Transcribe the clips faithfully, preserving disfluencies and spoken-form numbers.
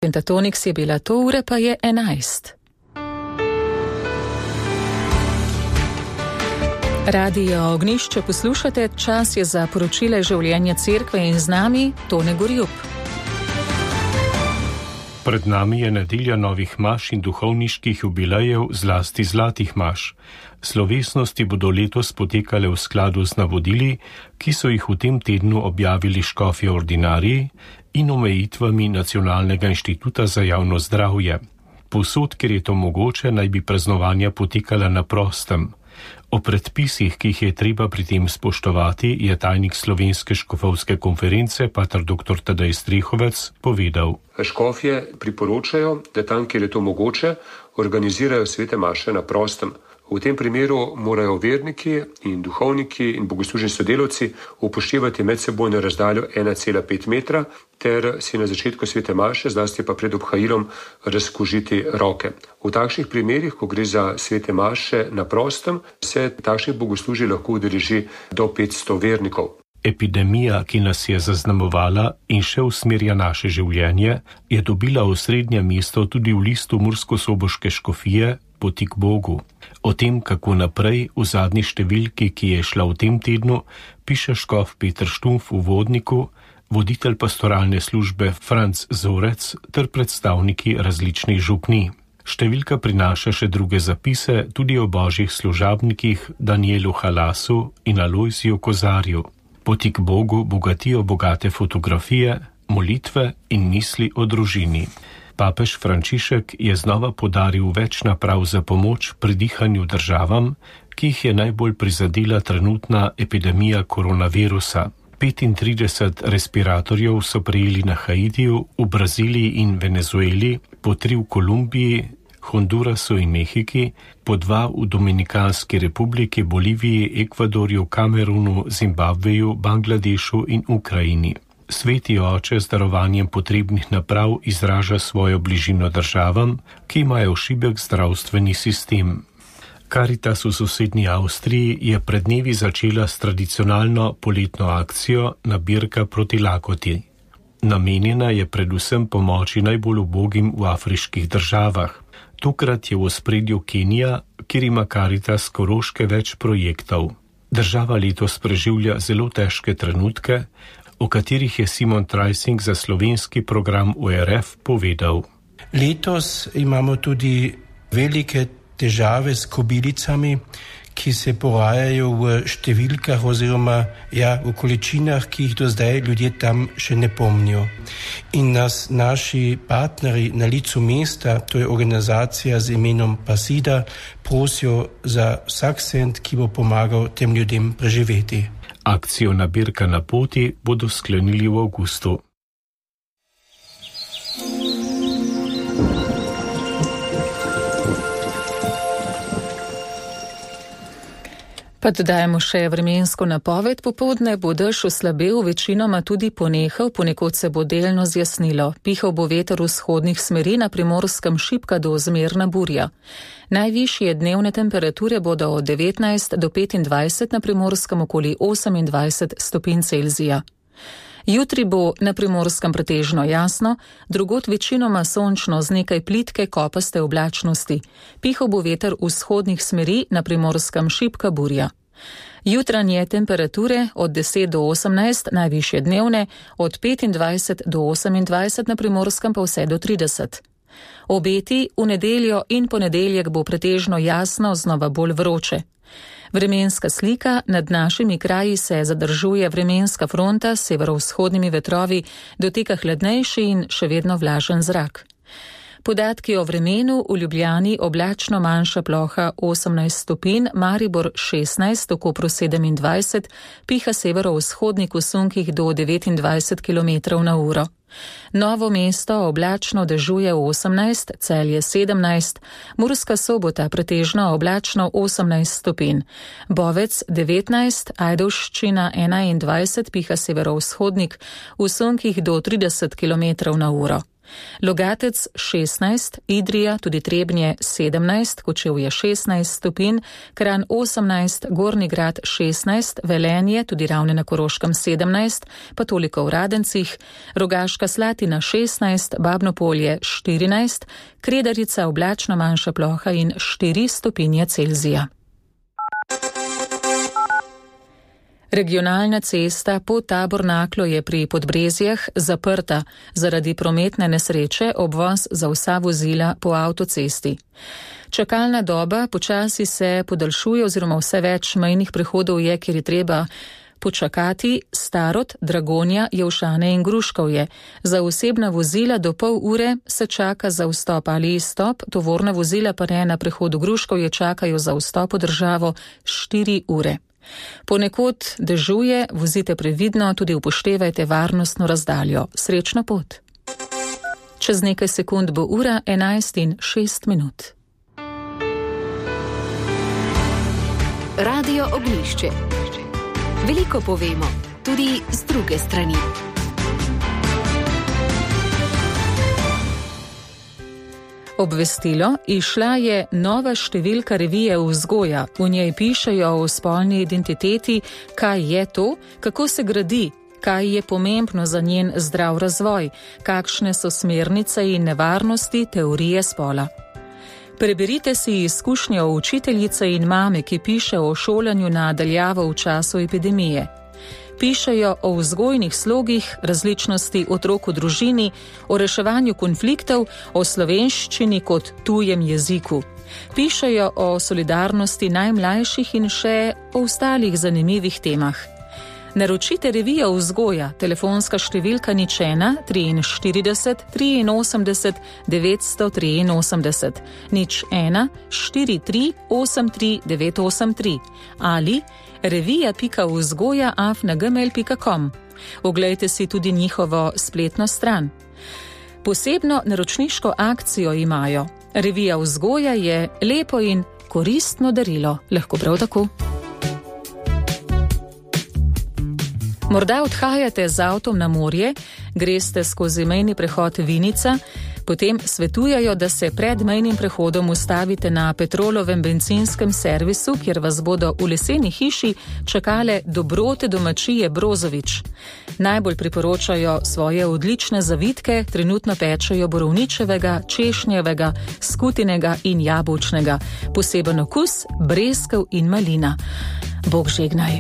Pentatonix je bila to, ura pa je enajst. Radio Ognišče poslušate, čas je za poročile življenja cerkve in z nami Tone Gorjup. Pred nami je nedelja novih maš in duhovniških jubilejev, zlasti zlatih maš. Slovesnosti bodo letos potekale v skladu z navodili, ki so jih v tem tednu objavili škofje ordinariji in omejitvami Nacionalnega inštituta za javno zdravje. Povsod, kjer je to mogoče, naj bi praznovanja potekala na prostem. O predpisih, ki jih je treba pri tem spoštovati, je tajnik Slovenske škofovske konference, pater doktor Tadej Strehovec, povedal. Škofje priporočajo, da tam, kjer je to mogoče, organizirajo svete maše na prostem. V tem primeru morajo verniki in duhovniki in bogoslužni sodelavci upoštevati medsebojno razdaljo ena cela pet metra ter si na začetku svete maše, zlasti pa pred obhajilom, razkužiti roke. V takšnih primerih, ko gre za svete maše na prostem, se takšnih bogoslužij lahko udeleži do petsto vernikov. Epidemija, ki nas je zaznamovala in še usmerja naše življenje, je dobila osrednje mesto tudi v listu Murskosoboške škofije Poti k Bogu. O tem, kako naprej, v zadnji številki, ki je šla v tem tednu, piše škof Peter Štumf v vodniku, voditelj pastoralne službe Franc Zorec ter predstavniki različnih župnij. Številka prinaša še druge zapise, tudi o božjih služabnikih Danielu Halasu in Alojziju Kozarju. Poti k Bogu bogatijo bogate fotografije, molitve in misli o družini. Papež Frančišek je znova podaril več naprav za pomoč pri dihanju državam, ki jih je najbolj prizadela trenutna epidemija koronavirusa. petintrideset respiratorjev so prejeli na Haitiju, v Braziliji in Venezueli, po tri v Kolumbiji, Hondurasu in Mehiki, po dva v Dominikanski republiki, Boliviji, Ekvadorju, Kamerunu, Zimbabveju, Bangladešu in Ukrajini. Sveti oče z darovanjem potrebnih naprav izraža svojo bližino državam, ki imajo šibek zdravstveni sistem. Karitas v sosednji Avstriji je pred dnevi začela s tradicionalno poletno akcijo Nabirka proti lakoti. Namenjena je predvsem pomoči najbolj ubogim v afriških državah. Tokrat je v ospredju Kenija, kjer ima Karitas Koroške več projektov. Država letos preživlja zelo težke trenutke, o katerih je Simon Trajsing za slovenski program O R F povedal. Letos imamo tudi velike težave s kobilicami, ki se porajajo v številkah oziroma ja, v količinah, ki jih do zdaj ljudje tam še ne pomnijo. In nas naši partneri na licu mesta, to je organizacija z imenom Pasida, prosijo za vsak cent, ki bo pomagal tem ljudem preživeti. Akcijo Nabirka na poti bodo sklenili v avgustu. Pa dodajemo še vremensko napoved. Popoldne bo dež oslabel, večinoma tudi ponehal, ponekod se bo delno zjasnilo. Pihal bo veter vzhodnih smeri, na Primorskem šibka do zmerna burja. Najvišje dnevne temperature bodo od devetnajst do petindvajset, na Primorskem okoli osemindvajset stopinj Celzija. Jutri bo na Primorskem pretežno jasno, drugod večinoma sončno z nekaj plitke kopaste oblačnosti. Pihal bo veter vzhodnih smeri, na Primorskem šibka burja. Jutranje temperature od deset do osemnajst, najvišje dnevne, od petindvajset do osemindvajset, na Primorskem pa vse do trideset. Obeti v nedeljo in ponedeljek bo pretežno jasno, znova bolj vroče. Vremenska slika: nad našimi kraji se zadržuje vremenska fronta s severovzhodnimi vetrovi, doteka hladnejši in še vedno vlažen zrak. Podatki o vremenu: v Ljubljani oblačno, manjša ploha osemnajst stopinj, Maribor šestnajst, v Kopru sedemindvajset, piha severovzhodnik v sunkih do devetindvajset kilometrov na uro. Novo mesto oblačno, dežuje osemnajst, Celje sedemnajst, Murska Sobota pretežno oblačno osemnajst stopinj, Bovec devetnajst, Ajdovščina enaindvajset, piha severovzhodnik v sunkih do trideset kilometrov na uro. Logatec šestnajst, Idrija, tudi Trebnje sedemnajst, Kočevje šestnajst stopinj, Kranj osemnajst, Gornji Grad šestnajst, Velenje, tudi Ravne na Koroškem sedemnajst, pa toliko v Radencih, Rogaška Slatina šestnajst, Babno Polje štirinajst, Kredarica oblačna manjša ploha in štiri stopinje Celzija. Regionalna cesta Pod-Tabor-Naklo je pri Podbrezjah zaprta zaradi prometne nesreče, obvoz za vsa vozila po avtocesti. Čakalna doba počasi se podaljšuje oziroma vse več mejnih prehodov je, kjer je treba počakati, Starod, Dragonja, Jelšane in Gruškovje. Za osebna vozila do pol ure se čaka za vstop ali izstop, tovorna vozila pa ne na prehodu Gruškovje čakajo za vstop v državo štiri ure. Ponekod dežuje, vozite previdno, tudi upoštevajte varnostno razdaljo. Srečno pot. Čez nekaj sekund bo ura enajst in šest minut. Radio Oglišče. Veliko povemo, tudi z druge strani. Obvestilo, izšla je nova številka revije Vzgoja. V njej pišejo o spolni identiteti, kaj je to, kako se gradi, kaj je pomembno za njen zdrav razvoj, kakšne so smernice in nevarnosti teorije spola. Preberite si izkušnjo učiteljice in mame, ki piše o šolanju na daljavo v času epidemije. Pišejo o vzgojnih slogih, različnosti otrok v družini, o reševanju konfliktov, o slovenščini kot tujem jeziku. Pišejo o solidarnosti najmlajših in še o ostalih zanimivih temah. Naročite revijo Vzgoja, telefonska številka nič ena triinštirideset triinosemdeset devetsto triinosemdeset, nič ena štiri tri osem tri devet osem tri ali revija pika vzgoja afna gmail pika com. Oglejte si tudi njihovo spletno stran. Posebno naročniško akcijo imajo. Revija Vzgoja je lepo in koristno darilo, lahko prav tako. Morda odhajate z avtom na morje, greste skozi mejni prehod Vinica, potem svetujejo, da se pred mejnim prehodom ustavite na Petrolovem bencinskem servisu, kjer vas bodo v leseni hiši čakale dobrote domačije Brozovič. Najbolj priporočajo svoje odlične zavitke, trenutno pečejo borovničevega, češnjevega, skutinega in jabolčnega. Poseben okus, breskev in malina. Bog žegnaj.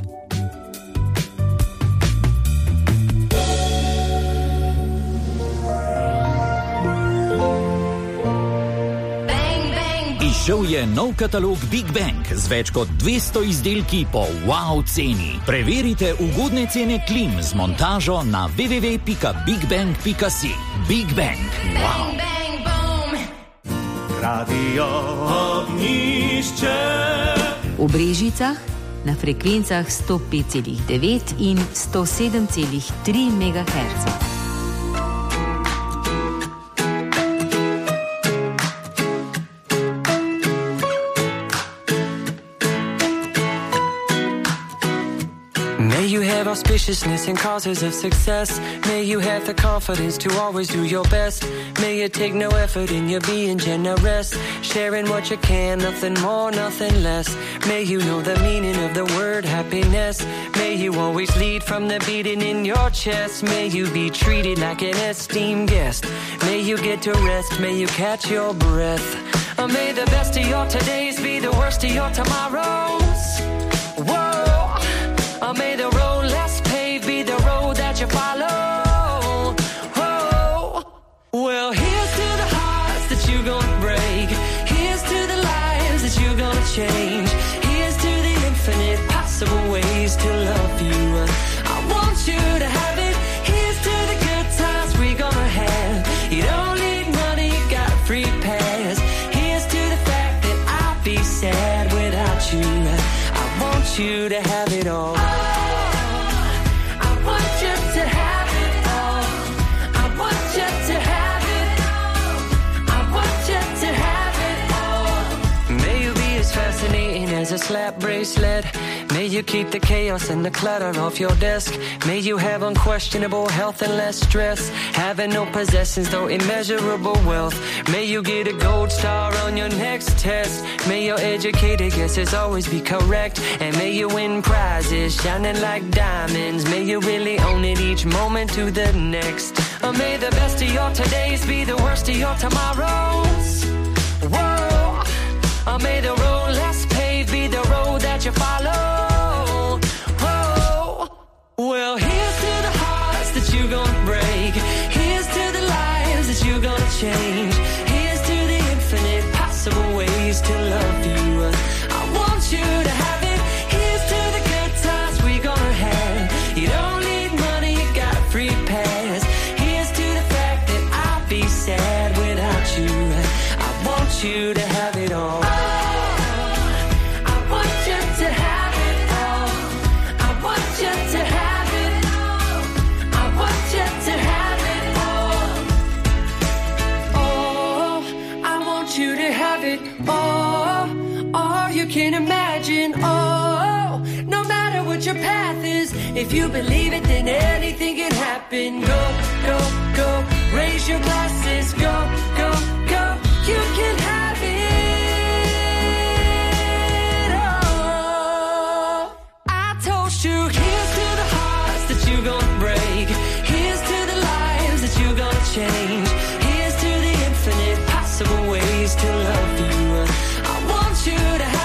Izšel je nov katalog Big Bang z več kot dvesto izdelki po wow ceni. Preverite ugodne cene klim z montažo na w w w pika big bang pika si. Big Bang. Wow. Bang, bang, boom. Radio Oglišče. V Brežicah na frekvencah sto pet celih devet in sto sedem celih tri megaherca. Auspiciousness and causes of success. May you have the confidence to always do your best. May you take no effort in your being generous, sharing what you can, nothing more, nothing less. May you know the meaning of the word happiness. May you always lead from the beating in your chest. May you be treated like an esteemed guest. May you get to rest, may you catch your breath. Or may the best of your todays be the worst of your tomorrows. Whoa. Or may the road less paved be the road that you follow. Whoa. Well, here's to the hearts that you're gonna break. Here's to the lives that you're gonna change. Here's to the infinite possible ways to love you. I want you to have it. Here's to the good times we're gonna have. You don't need money, you got a free pass. Here's to the fact that I'll be sad without you. I want you to have it all. As a slap bracelet, may May you keep the chaos and the clutter off your desk. May you have unquestionable health and less stress. Having no possessions, though immeasurable wealth. May you get a gold star on your next test. May your educated guesses always be correct. And may you win prizes shining like diamonds. May you really own it each moment to the next. Or may the best of your todays be the worst of your tomorrows. Whoa. Or may the road less paved be the road that you follow. Whoa. Well, here's to the hearts that you're gonna break. Here's to the lives that you're gonna change. Here's to the infinite possible ways to love you. I want you to have it. Here's to the good times we're gonna have. You don't need money, you got a free pass. Here's to the fact that I'll be sad without you. I want you to have it all. Can imagine, oh, no matter what your path is, if you believe it, then anything can happen. Go, go, go, raise your glasses, go, go, go, you can have it all. I told you, here's to the hearts that you're gonna break. Here's to the lives that you're gonna change. Here's to the infinite possible ways to love you. I want you to have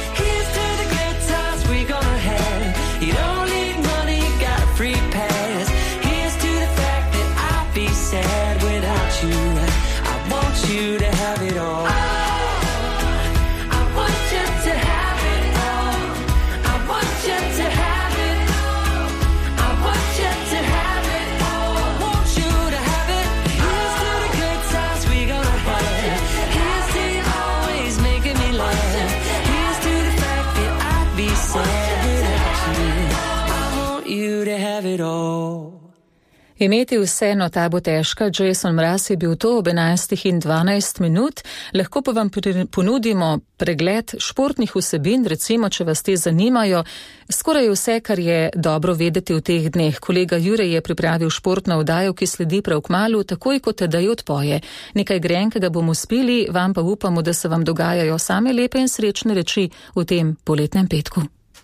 you to have it all. Oh, I want you to have it all. I want you to have it all. I want you to have it all. I want you to have it. Here's to the good times we gonna have. Here's to you always making me laugh. Here's to the fact that I'd be sad without you. I want you to have it all. Imeti vseeno ta bo težka, Jason Mraz je bil to ob enajstih in dvanajst minut, lahko pa vam ponudimo pregled športnih vsebin, recimo, če vas te zanimajo, skoraj vse, kar je dobro vedeti v teh dneh. Kolega Jurej je pripravil športno oddajo, ki sledi prav kmalu, takoj kot Tadej odpoje. Nekaj grenkega bomo spili, vam pa upamo, da se vam dogajajo same lepe in srečne reči v tem poletnem petku.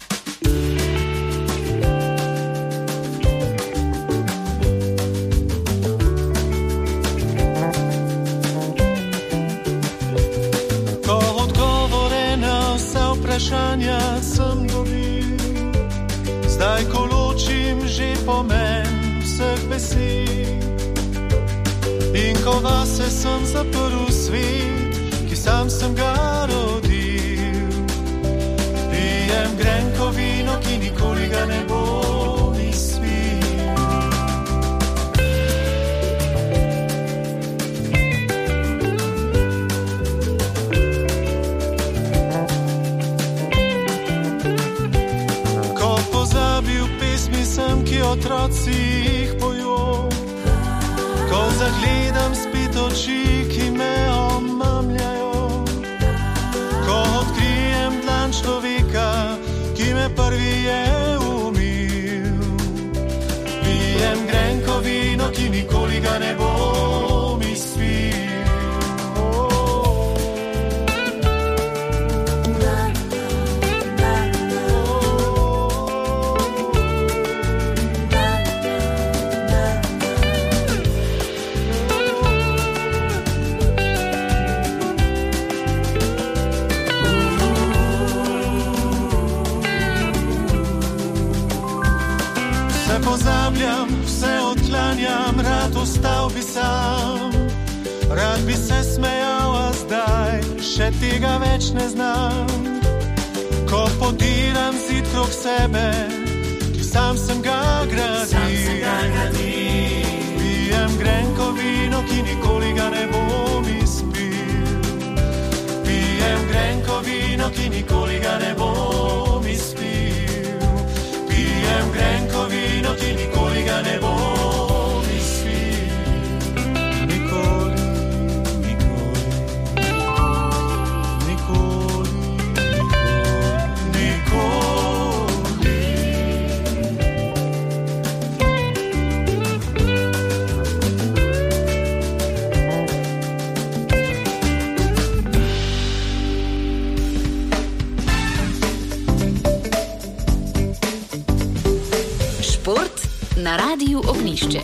Vprašanja sem dobil, zdaj ko ločim že pomen vseh besed. In ko vase sem zaprl svet, ki sam sem ga rodil, pijem grenko vino, ki nikoli ga ne bo izpil. Pesmi sem, ki otroci jih pojo, ko zagledam spit oči, ki me omamljajo, ko odkrijem dlan človeka, ki me prvi je umil. Pijem grenko vino, ki nikoli ga ne bom izpil. Pozabljam, vse odklanjam, rad ostal bi sam. Rad bi se smejal, a zdaj še tega več ne znam. Ko podiram zid krog sebe, ki sam sem ga gradil, pijem grenko vino, ki nikoli ga ne bom izpil. Pijem grenko vino, ki nikoli ga ne bom izpil. Pijem grenko vino, ki nikoli ga ne bom izpil. Nikoli, nikoli, nikoli, nikoli, nikoli. Ognišče.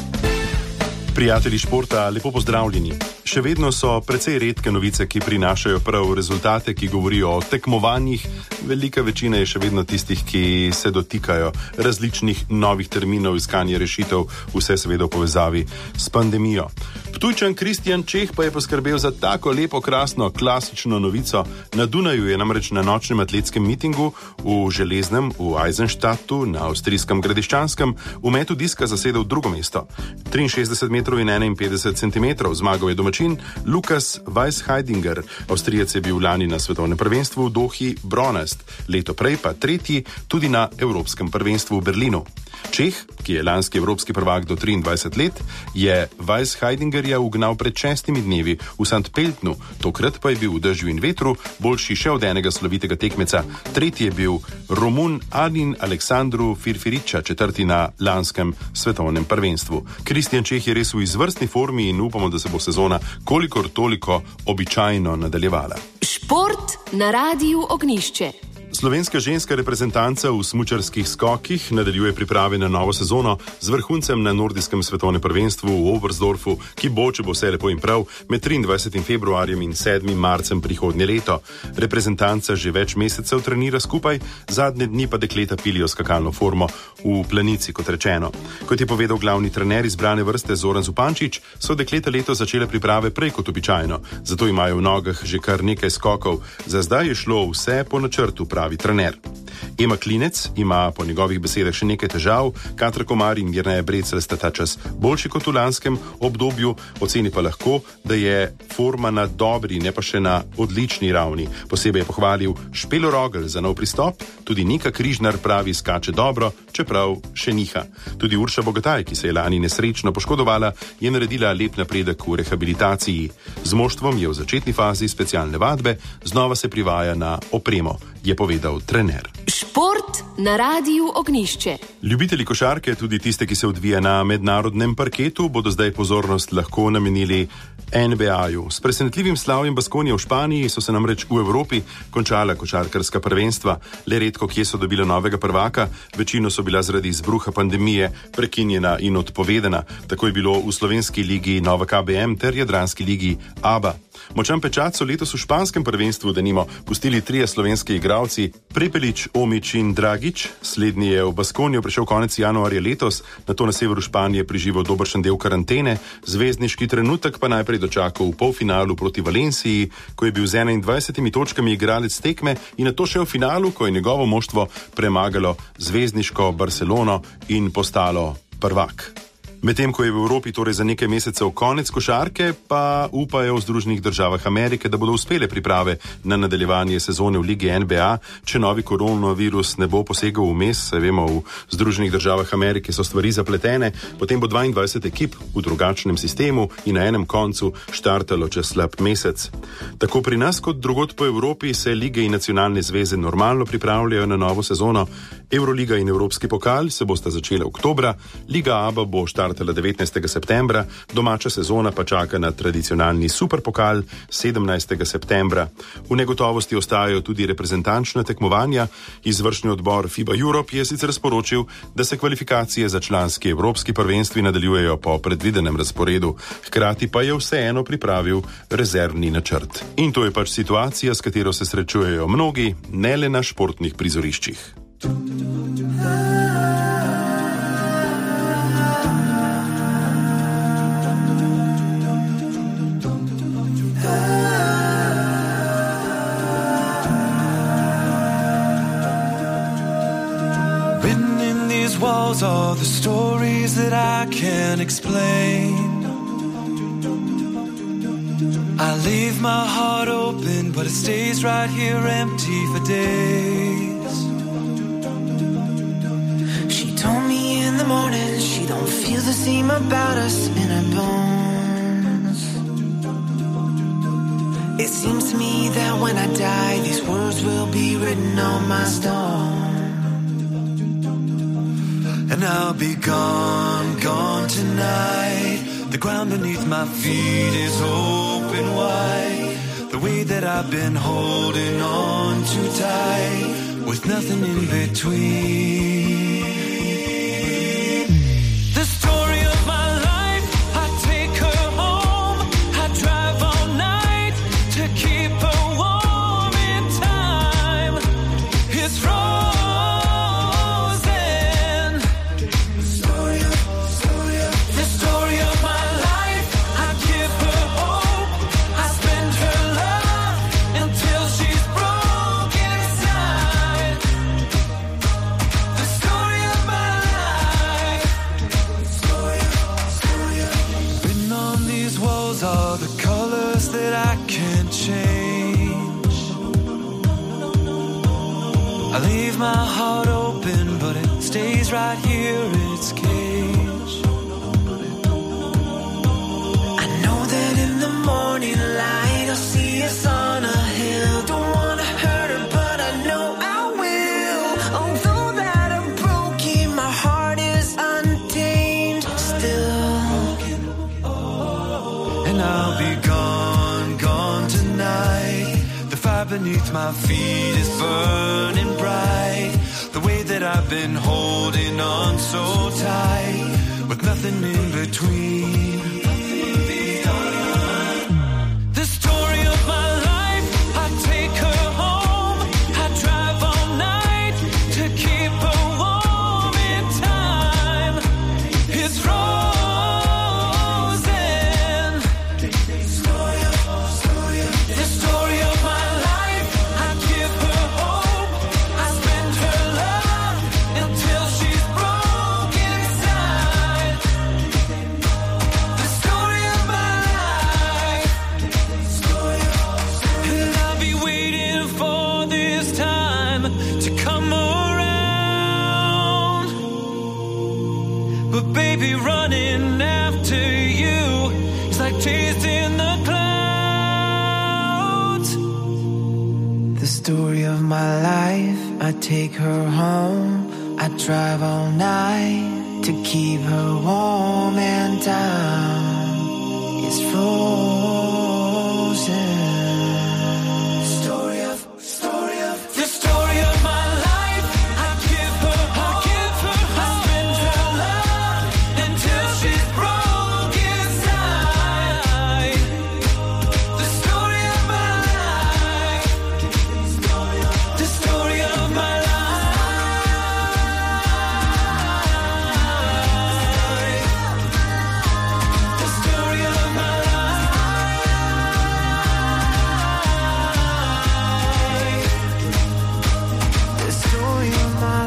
Prijatelji športa, lepo pozdravljeni. Še vedno so precej redke novice, ki prinašajo prav rezultate, ki govorijo o tekmovanjih. Velika večina je še vedno tistih, ki se dotikajo različnih novih terminov, iskanja rešitev, vse seveda v povezavi s pandemijo. Ptujčan Kristjan Čeh pa je poskrbel za tako lepo, krasno, klasično novico. Na Dunaju je namreč na nočnem atletskem mitingu v Železnem, v Eisenstadtu, na avstrijskem Gradiščanskem, v metu diska zasedel drugo mesto. triinšestdeset metrov in enainpetdeset centimetrov. Zmagal je domačin Lukas Weisheidinger. Avstrijec je bil lani na svetovnem prvenstvu v Dohi bronast, leto prej pa tretji tudi na evropskem prvenstvu v Berlinu. Čeh, ki je lanski evropski prvak do triindvajset let, je Weisheidinger ugnal pred šestimi dnevi v Sankt Pöltnu, tokrat pa je bil v dežju in vetru boljši še od enega slovitega tekmeca. Tretji je bil Romun Adin Aleksandru Firfiriča, četrti na lanskem svetovnem prvenstvu. Kristjan Čeh je res v izvrstni formi in upamo, da se bo sezona kolikor toliko običajno nadaljevala. Šport na Radiu Ognišče. Slovenska ženska reprezentanca v smučarskih skokih nadaljuje priprave na novo sezono z vrhuncem na nordijskem svetovnem prvenstvu v Oberstdorfu, ki bo, če bo vse lepo in prav, med triindvajsetim februarjem in sedmim marcem prihodnje leto. Reprezentanca že več mesecev trenira skupaj, zadnje dni pa dekleta pilijo skakalno formo v Planici, kot rečeno. Kot je povedal glavni trener izbrane vrste Zoran Zupančič, so dekleta leto začele priprave prej kot običajno, zato imajo v nogah že kar nekaj skokov. Za zdaj je šlo vse po načrtu, pravi trener. Ema Klinec ima po njegovih besedah še nekaj težav, Katra Komar in Jerneja Brecelj sta ta čas boljši kot v lanskem obdobju, oceni pa lahko, da je forma na dobri, ne pa še na odlični ravni. Posebej je pohvalil Špelo Rogl za nov pristop, tudi Nika Križnar pravi skače dobro, čeprav še niha. Tudi Urša Bogataj, ki se je lani nesrečno poškodovala, je naredila lep napredek v rehabilitaciji. Z moštvom je v začetni fazi specialne vadbe, znova se privaja na opremo, je povedal trener. Šport na Radiu Ognišče. Ljubitelji košarke, tudi tiste, ki se odvija na mednarodnem parketu, bodo zdaj pozornost lahko namenili N B A-ju. S presenetljivim slavjem Baskonije v Španiji so se namreč v Evropi končala košarkarska prvenstva. Le redko kje so dobila novega prvaka, večino so bila zaradi izbruha pandemije prekinjena in odpovedana. Tako je bilo v slovenski ligi Nova K B M ter jadranski ligi A B A. Močan pečat so letos v španskem prvenstvu denimo pustili trije slovenski igralci, Prepelič, Omić in Dragić. Slednji je v Baskonijo prišel konec januarja letos, nato na severu Španije preživel dobršen del karantene, zvezdniški trenutek pa najprej dočakal v polfinalu proti Valenciji, ko je bil z enaindvajsetimi točkami igralec tekme, in nato še v finalu, ko je njegovo moštvo premagalo zvezdniško Barcelono in postalo prvak. Medtem ko je v Evropi torej za nekaj mesecev konec košarke, pa upajo v Združenih državah Amerike, da bodo uspele priprave na nadaljevanje sezone v ligi N B A, če novi koronavirus ne bo posegal vmes. Se vemo, v Združenih državah Amerike so stvari zapletene, potem bo dvaindvajset ekip v drugačnem sistemu in na enem koncu štartalo čez slab mesec. Tako pri nas kot drugod po Evropi se lige in nacionalne zveze normalno pripravljajo na novo sezono. Euroliga in Evropski pokal se bosta začela oktobra, Liga A B A bo štartala devetnajstega septembra, domača sezona pa čaka na tradicionalni superpokal sedemnajstega septembra. V negotovosti ostajajo tudi reprezentančna tekmovanja. Izvršni odbor FIBA Europe je sicer sporočil, da se kvalifikacije za članski evropski prvenstvi nadaljujejo po predvidenem razporedu, hkrati pa je vseeno pripravil rezervni načrt. In to je pač situacija, s katero se srečujejo mnogi, ne le na športnih prizoriščih. Written in these walls are the stories that I can't explain. I leave my heart open, but it stays right here empty for days. She told me in the morning she don't feel the same about us in her bones. It seems to me that when I die, these words will be written on my stone. And I'll be gone, gone tonight. The ground beneath my feet is open wide. The way that I've been holding on too tight, with nothing in between. The that I can't change. I leave my heart open, but it stays right here in its cage. I know that in the morning light I'll see us on a hill. Don't wanna hurt her, but I know I will. Although that I'm broken, my heart is untamed still. And I'll be gone, gone tonight. The fire beneath my feet is burning bright. The way that I've been holding on so tight, with nothing in between. The story of my life, I take her home. I drive all night to keep her warm in time. It's frozen. The story of, story of, the story of my life. I give her hope. I spend her love until she's broke inside. The story of my life. Story of, and I'll be waiting for this time to come around. But baby, running after you is like chasing the clouds. The story of my life, I take her home. I drive all night to keep her warm and down. It's frozen. Story of, story of, the story of my life. I give her hope. I give her hope. I spend her love until she's broke inside. The story of my life. The story of my life. The story of my life. The story of my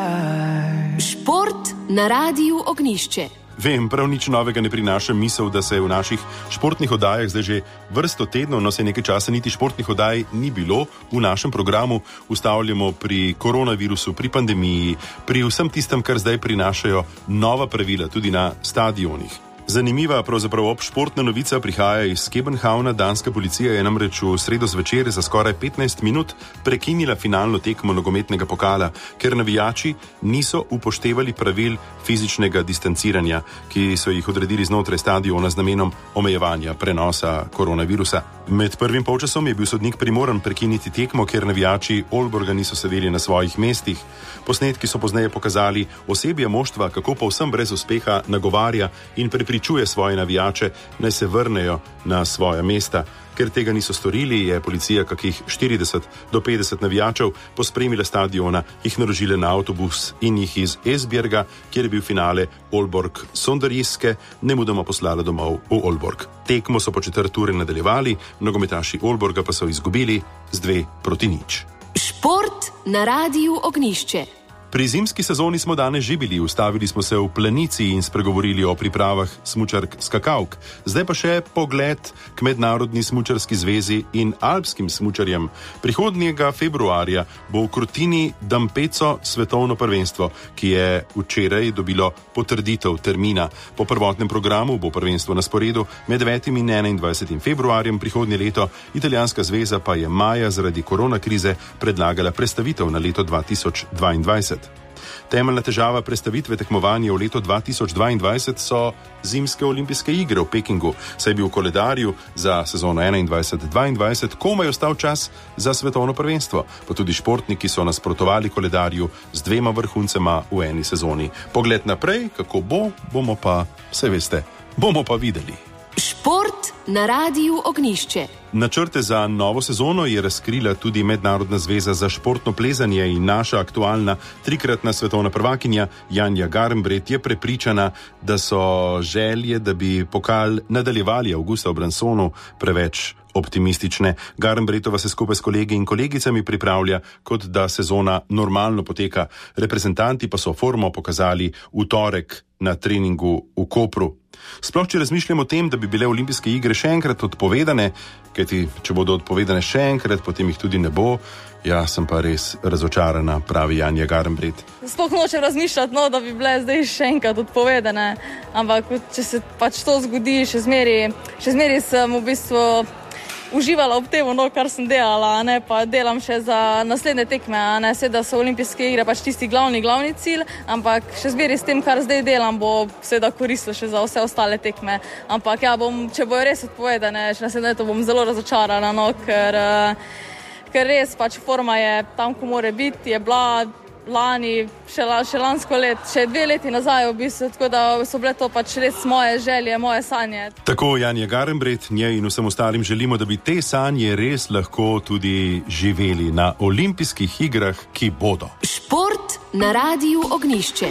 life. Šport na Rádiu Ognišče. Vem, prav nič novega ne prinaša misel, da se v naših športnih oddajah zdaj že vrsto tednov, no se nekaj časa niti športnih oddaj ni bilo, v našem programu ustavljamo pri koronavirusu, pri pandemiji, pri vsem tistem, kar zdaj prinašajo nova pravila tudi na stadionih. Zanimiva, pravzaprav obšportna novica prihaja iz Københavna. Danska policija je namreč v sredo zvečer za skoraj petnajst minut prekinila finalno tekmo nogometnega pokala, ker navijači niso upoštevali pravil fizičnega distanciranja, ki so jih odredili znotraj stadiona z namenom omejevanja prenosa koronavirusa. Med prvim polčasom je bil sodnik primoran prekiniti tekmo, ker navijači Aalborga niso sedeli na svojih mestih. Posnetki so pozneje pokazali osebje moštva, kako povsem brez uspeha nagovarja in prepričuje svoje navijače, naj se vrnejo na svoja mesta. Ker tega niso storili, je policija kakih štirideset do petdeset navijačev pospremila stadiona, jih naložila na avtobus in jih iz Esbjerga, kjer je bil finale Aalborg-Sonderjyske, nemudoma poslala domov v Aalborg. Tekmo so po četrt ure nadaljevali, nogometaši Aalborga pa so izgubili z dve proti nič. Šport na Rádiu Ognišče. Pri zimski sezoni smo danes že bili, ustavili smo se v Planici in spregovorili o pripravah smučark skakavk. Zdaj pa še pogled k Mednarodni smučarski zvezi in alpskim smučarjem. Prihodnjega februarja bo v Krutini Dampeco svetovno prvenstvo, ki je včeraj dobilo potrditev termina. Po prvotnem programu bo prvenstvo na sporedu med devetim in enaindvajsetim februarjem prihodnje leto, italijanska zveza pa je maja zaradi koronakrize predlagala prestavitev na leto dva tisoč dvaindvajset. Temeljna težava prestavitve tekmovanja v leto dva tisoč dvaindvajset so zimske olimpijske igre v Pekingu, saj bi v koledarju za sezono enaindvajset dvaindvajset komaj ostal čas za svetovno prvenstvo, pa tudi športniki so nasprotovali koledarju z dvema vrhuncema v eni sezoni. Pogled naprej, kako bo, bomo pa, vse veste, bomo pa videli. Šport na Rádiu Ognišče. Načrte za novo sezono je razkrila tudi Mednarodna zveza za športno plezanje in naša aktualna trikratna svetovna prvakinja Janja Garnbret je prepričana, da so želje, da bi pokal nadaljevali avgusta v Bransonu, preveč optimistične. Garnbretova se skupaj s kolegi in kolegicami pripravlja, kot da sezona normalno poteka. Reprezentanti pa so formo pokazali v torek na treningu v Kopru. Sploh, če razmišljamo o tem, da bi bile olimpijske igre še enkrat odpovedane, kajti če bodo odpovedane še enkrat, potem jih tudi ne bo. Ja, sem pa res razočarana, pravi Janja Garnbret. Sploh nočem razmišljati, no, da bi bile zdaj še enkrat odpovedane, ampak če se pač to zgodi, še zmeri, še zmeri sem v bistvu uživala ob tem, no, kar sem delala, ne, pa delam še za naslednje tekme, ne, seveda so olimpijske igre pač tisti glavni, glavni cilj, ampak še zmeri s tem, kar zdaj delam, bo seveda koristilo še za vse ostale tekme, ampak ja, bom, če bojo res odpovedane, še naslednje leto bom zelo razočarana, no, ker, ker res pač forma je tam, ko mora biti, je bila lani, še, še lansko let, še dve leti nazaj v bistvu, tako da so bile to pač res moje želje, moje sanje. Tako Janja Garnbret, njej in vsem ostalim želimo, da bi te sanje res lahko tudi živeli na olimpijskih igrah, ki bodo. Šport na Radiu Ognjišče.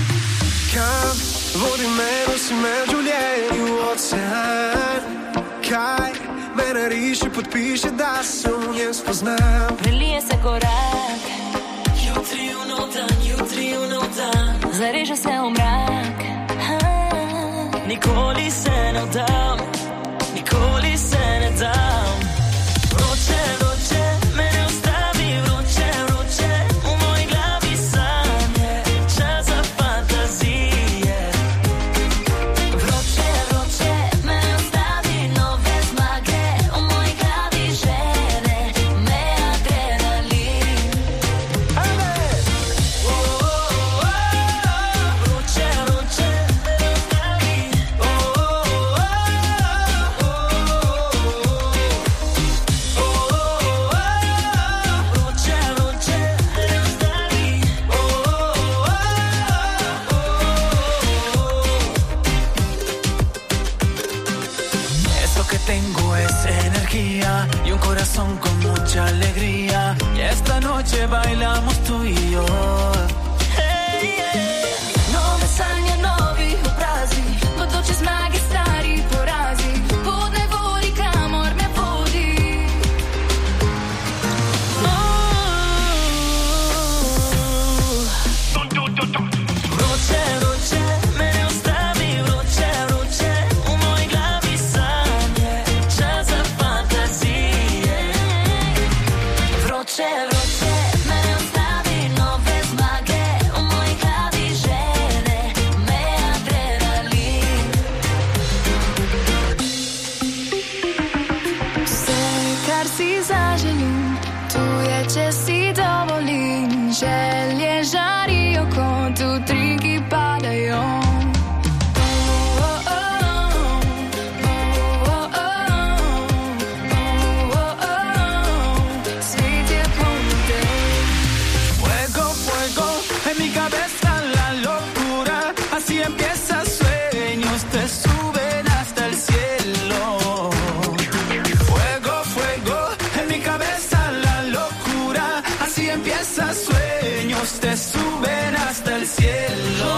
Kam vodi me, nosi me v življenju ocean, kaj me nariši, podpiše, da se v njem spoznam. Prelije se korak, jutri v nov dan, jutri v nov dan, zareže se v mrak, ha, nikoli se ne vdam, nikoli se ne dam. Vroče, vroče, me ne ustavi, vroče, vroče, v moji glavi sanje, čas za fantazije. Vroče, vroče, me ne ustavi, nove zmage, v moji glavi žene, me adrenalin. Tengo es energía y un corazón con mucha alegría, y esta noche bailamos tú y yo. Hey, yeah. Nove sanje, novi obrazi, bodoče zmage, stari porazi, podne vodi, kamor me vodi. Vroče, vroče, me ne ustavi, vroče, vroče, v moji glavi sanje, čas za fantazije. Vroče, vroče, me ne ustavi, nove zmage, v moji glavi žene, me adrenalin. Vse, kar si zaželim, tu je, če si dovolim, želje žarijo kot utrinki padajo. Svet je poln teh. Fuego, fuego, en mi cabeza la locura, así empieza, sueños te suben hasta el cielo. Fuego, fuego, en mi cabeza la locura, así empieza, sueños te suben hasta el cielo.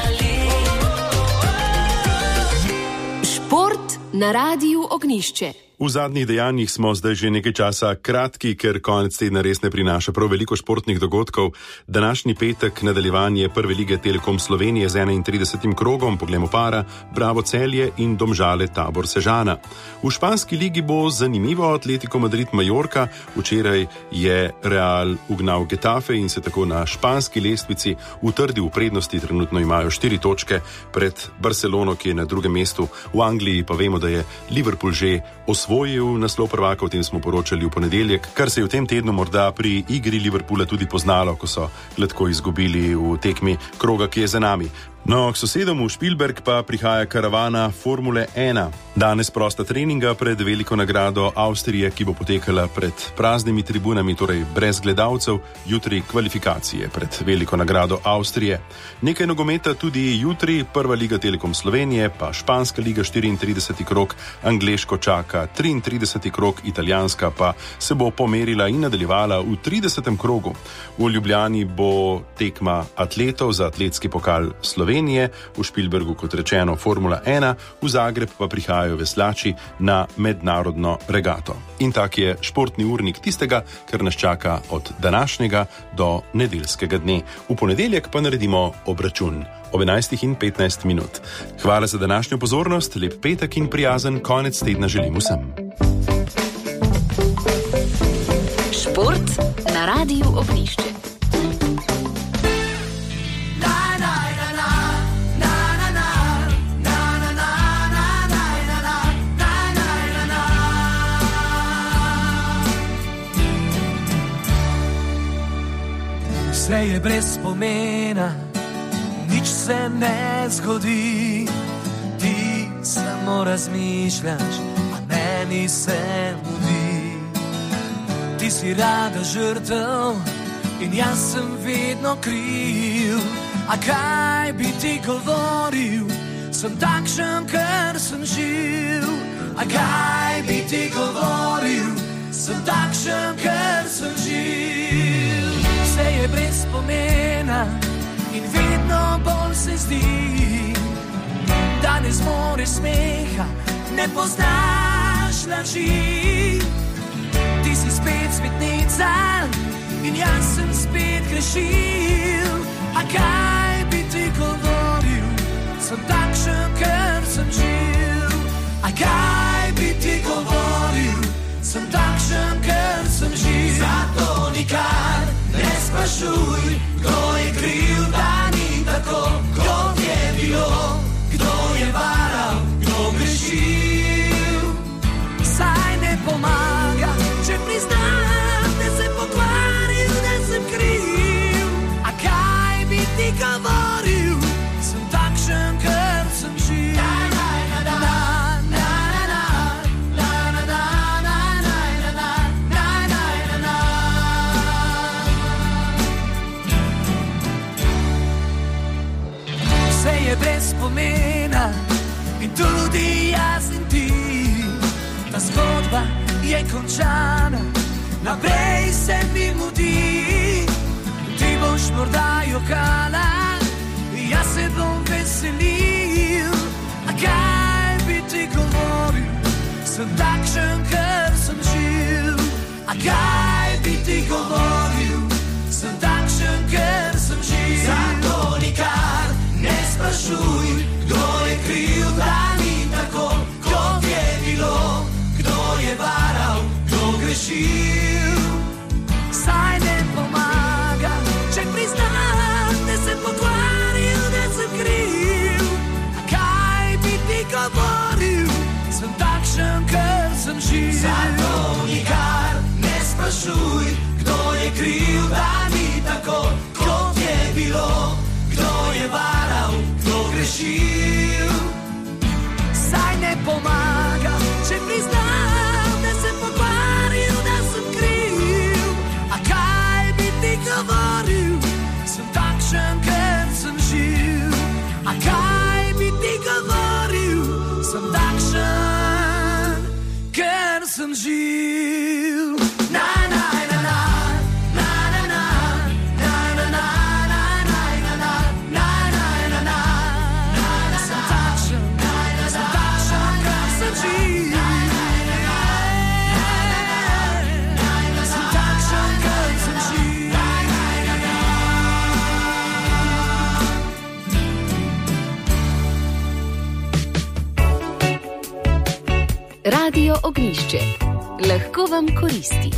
Na Radiu Ognjišče. V zadnjih dejanjih smo zdaj že nekaj časa kratki, ker konec tedna res ne prinaša prav veliko športnih dogodkov. Današnji petek nadaljevanje prve lige Telekom Slovenije z enaintridesetim krogom, poglejmo para, Bravo Celje in Domžale Tabor Sežana. V španski ligi bo zanimivo Atletico Madrid Majorka. Včeraj je Real ugnal Getafe in se tako na španski lestvici utrdil v prednosti. Trenutno imajo štiri točke pred Barcelono, ki je na drugem mestu. V Angliji pa vemo, da je Liverpool že osvojil naslov prvaka, o tem smo poročali v ponedeljek, kar se je v tem tednu morda pri igri Liverpoola tudi poznalo, ko so gladko izgubili v tekmi kroga, ki je za nami. No, k sosedom v Špilberg pa prihaja karavana Formule ena. Danes prosta treninga pred veliko nagrado Avstrije, ki bo potekala pred praznimi tribunami, torej brez gledalcev, jutri kvalifikacije pred veliko nagrado Avstrije. Nekaj nogometa tudi jutri, prva liga Telekom Slovenije, pa španska liga štiriintrideseti krog, angleško čaka triintrideseti krog, italijanska pa se bo pomerila in nadaljevala v tridesetem krogu. V Ljubljani bo tekma atletov za atletski pokal Slovenije, v Špilbergu kot rečeno Formula ena, v Zagreb pa prihajajo veslači na mednarodno regato. In tak je športni urnik tistega, kar nas čaka od današnjega do nedeljskega dne. V ponedeljek pa naredimo obračun ob enajstih in petnajst minut. Hvala za današnjo pozornost, lep petek in prijazen konec tedna želim vsem. Šport na Radiu Ognjišče. Vse je brez spomena, nič se ne zgodi. Ti samo razmišljaš, a meni se mudi. Ti si rada žrtev in jaz sem vedno kriv. A kaj bi ti govoril, sem takšen, ker sem živ. A kaj bi ti govoril, sem takšen, ker sem živ. Vse je brez spomena in vedno bolj se zdi, da ne zmoreš smeha, ne poznaš laži. Ti si spet svetnica in jaz sem spet grešil. A kaj bi ti govoril, sem takšen, ker sem živ. A kaj bi ti govoril, sem takšen, ker sem živ. Zato nikar ne sprašuj, kdo je kriv, da ni tako, kot je bilo. Kdo je varal, kdo grešil. Saj ne pomaga, če priznam, da sem pokvaril, da sem kriv. A kaj bi ti govoril, sem takšen, ker sem živ. Je brez spomena in tudi jaz in ti. Ta zgodba je končana, naprej se mi mudi. Ti boš morda jokala, jaz se bom veselil. A kaj bi ti govoril, sem takšen, ker sem živ. A kaj bi ti govoril, sem takšen, ker sem živ. Zato nikar ne sprašuj, kdo je kriv, da ni tako, kot je bilo. Kdo je varal, kdo grešil. Saj ne pomaga, če priznam, da sem pokvaril, da sem kriv. A kaj bi ti govoril, sem takšen, ker sem živ. Zato nikar ne sprašuj, kdo je kriv, da ni tako, kot je bilo. Kdo je varal, kdo grešil. Saj ne pomaga, če priznam, da sem pokvaril, da sem kriv. A kaj bi ti govoril, sem takšen, ker sem živ. A kaj bi ti govoril, sem takšen, ker sem živ. Na, na, Radio Ognišče. Lahko vam koristi.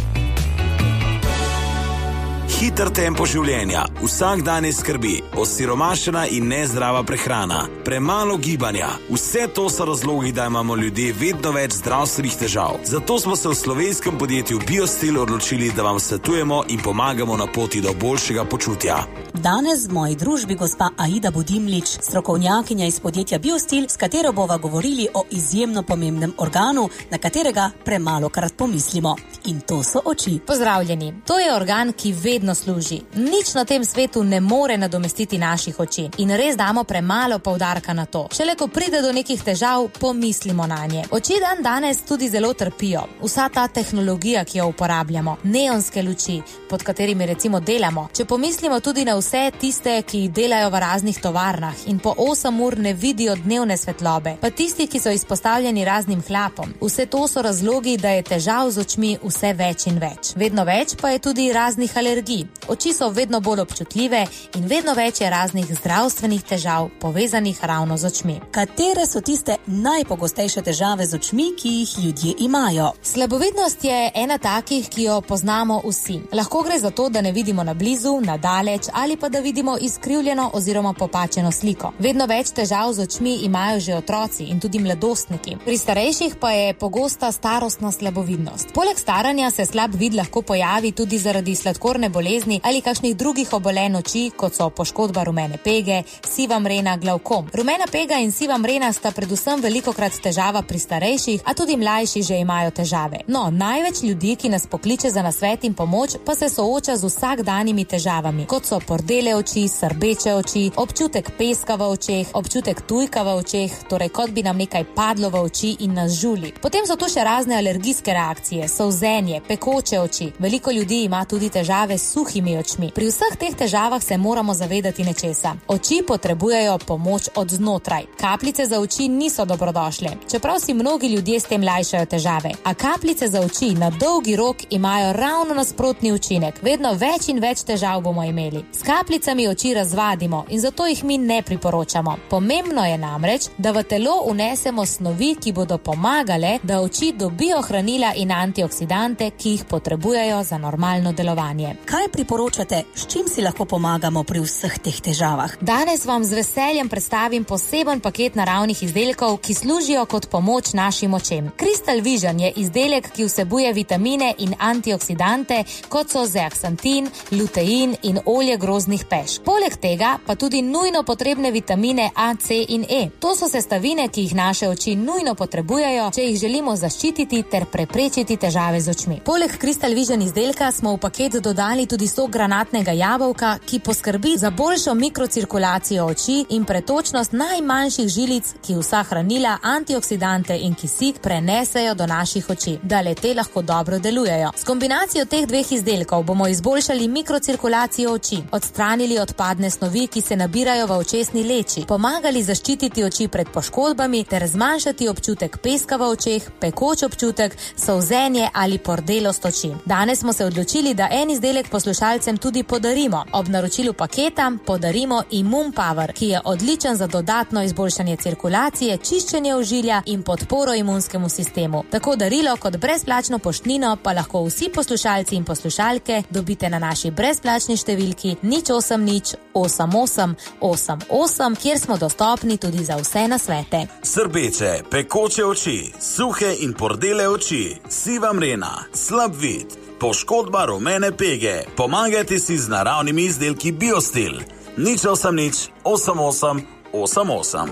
Hiter tempo življenja, vsak dan je skrbi, osiromašena in nezdrava prehrana, premalo gibanja. Vse to so razlogi, da imamo ljudje vedno več zdravstvenih težav. Zato smo se v slovenskem podjetju Biostil odločili, da vam svetujemo in pomagamo na poti do boljšega počutja. Danes v moji družbi gospa Aida Budimlič, strokovnjakinja iz podjetja Biostil, s katero bova govorili o izjemno pomembnem organu, na katerega premalo krat pomislimo. In to so oči. Pozdravljeni. To je organ, ki vedno služi. Nič na tem svetu ne more nadomestiti naših oči. In res damo premalo poudarka na to. Šele ko pride do nekih težav, pomislimo na nje. Oči dan danes tudi zelo trpijo. Vsa ta tehnologija, ki jo uporabljamo, neonske luči, pod katerimi recimo delamo. Če pomislimo tudi na vse tiste, ki delajo v raznih tovarnah in po osem ur ne vidijo dnevne svetlobe, pa tisti, ki so izpostavljeni raznim hlapom. Vse to so razlogi, da je težav z očmi vse več in več. Vedno več pa je tudi raznih alergij. Oči so vedno bolj občutljive in vedno več je raznih zdravstvenih težav povezanih ravno z očmi. Katere so tiste najpogostejše težave z očmi, ki jih ljudje imajo? Slabovidnost je ena takih, ki jo poznamo vsi. Lahko gre za to, da ne vidimo na blizu, na daleč ali pa da vidimo izkrivljeno oziroma popačeno sliko. Vedno več težav z očmi imajo že otroci in tudi mladostniki. Pri starejših pa je pogosta starostna slabovidnost. Poleg staranja se slab vid lahko pojavi tudi zaradi sladkorne bolezni ali kakšnih drugih obolenj oči, kot so poškodba rumene pege, siva mrena, glavkom. Rumena pega in siva mrena sta predvsem velikokrat težava pri starejših, a tudi mlajši že imajo težave. No, največ ljudi, ki nas pokliče za nasvet in pomoč, pa se sooča z vsakdanjimi težavami, kot so pordele oči, srbeče oči, občutek peska v očeh, občutek tujka v očeh, torej kot bi nam nekaj padlo v oči in nas žuli. Potem so tu še razne alergijske reakcije, solzenje, pekoče oči. Veliko ljudi ima tudi težave s suhimi očmi. Pri vseh teh težavah se moramo zavedati nečesa. Oči potrebujejo pomoč od znotraj. Kapljice za oči niso dobrodošle, čeprav si mnogi ljudje s tem lajšajo težave. A kapljice za oči na dolgi rok imajo ravno nasprotni učinek. Vedno več in več težav bomo imeli. S kapljicami oči razvadimo in zato jih mi ne priporočamo. Pomembno je namreč, da v telo unesemo snovi, ki bodo pomagale, da oči dobijo hranila in antioksidante, ki jih potrebujejo za normalno delovanje. Kaj priporočate, s čim si lahko pomagamo pri vseh teh težavah? Danes vam z veseljem predstavim poseben paket naravnih izdelkov, ki služijo kot pomoč našim očem. Crystal Vision je izdelek, ki vsebuje vitamine in antioksidante, kot so zeaksantin, lutein in olje grozdnih peš. Poleg tega pa tudi nujno potrebne vitamine A, C in E. To so sestavine, ki jih naše oči nujno potrebujejo, če jih želimo zaščititi ter preprečiti težave z očmi. Poleg Crystal Vision izdelka smo v paket dodali tudi sok granatnega jabolka, ki poskrbi za boljšo mikrocirkulacijo oči in pretočnost najmanjših žilic, ki vsa hranila, antioksidante in kisik prenesejo do naših oči, da le te lahko dobro delujejo. S kombinacijo teh dveh izdelkov bomo izboljšali mikrocirkulacijo oči, odstranili odpadne snovi, ki se nabirajo v očesni leči, pomagali zaščititi oči pred poškodbami ter zmanjšati občutek peska v očeh, pekoč občutek, solzenje ali pordelost oči. Danes smo se odločili, da en izdelek poslušalcem tudi podarimo. Ob naročilu paketa podarimo Immun Power, ki je odličen za dodatno izboljšanje cirkulacije, čiščenje ožilja in podporo imunskemu sistemu. Tako darilo kot brezplačno poštnino pa lahko vsi poslušalci in poslušalke dobite na naši brezplačni številki nič osem nič osem osem osem osem, kjer smo dostopni tudi za vse nasvete. Srbeče, pekoče oči, suhe in pordele oči, siva mrena, slab vid, poškodba rumene pege. Pomagajte si z naravnimi izdelki Biostil. nič osem nič osem osem osem osem.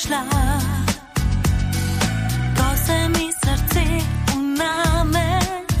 Ko se mi srce uname,